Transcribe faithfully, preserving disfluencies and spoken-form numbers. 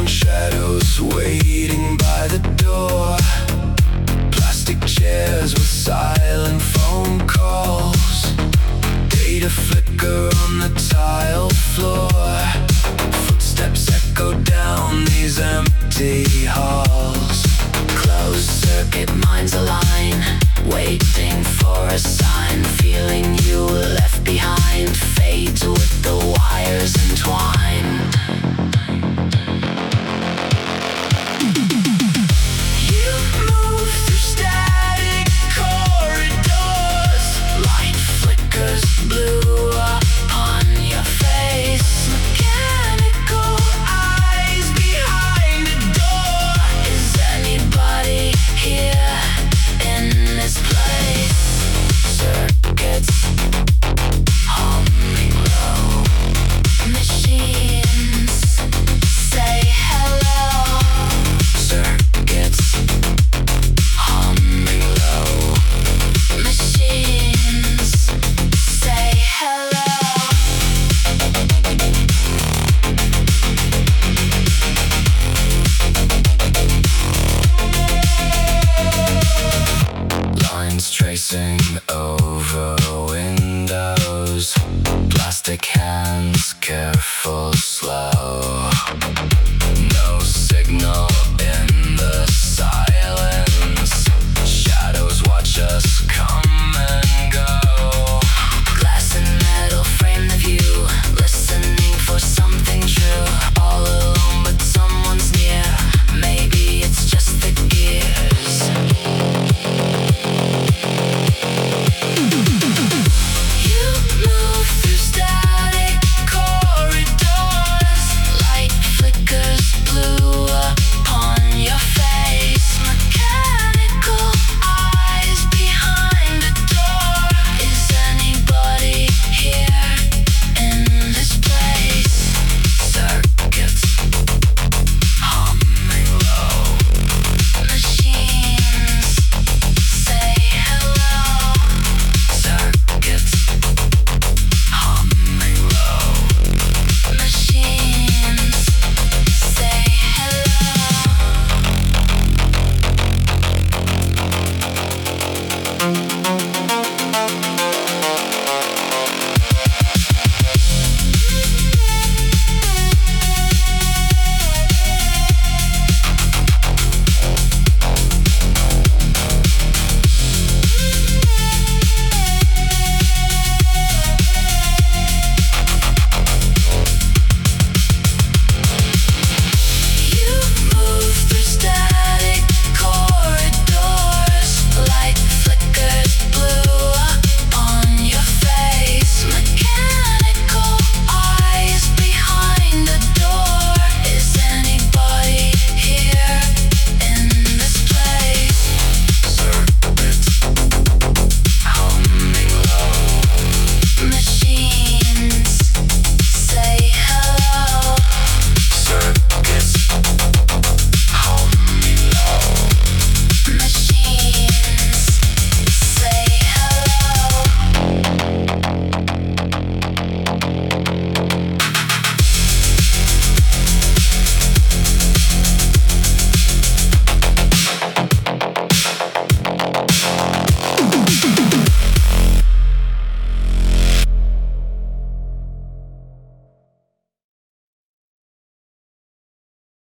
Shadows waiting by the door. Plastic chairs with silent phone calls. Data flicker on the tile floor. Footsteps echo down these empty halls. Closed circuit minds align, waiting for a sign. Feeling you left behind fades with the wires entwined. Blue upon your face. Mechanical eyes behind a door. Is anybody here in this place? Circuits humming low. Machines say hello. Circuits humming low. Machines say hello. Lines tracing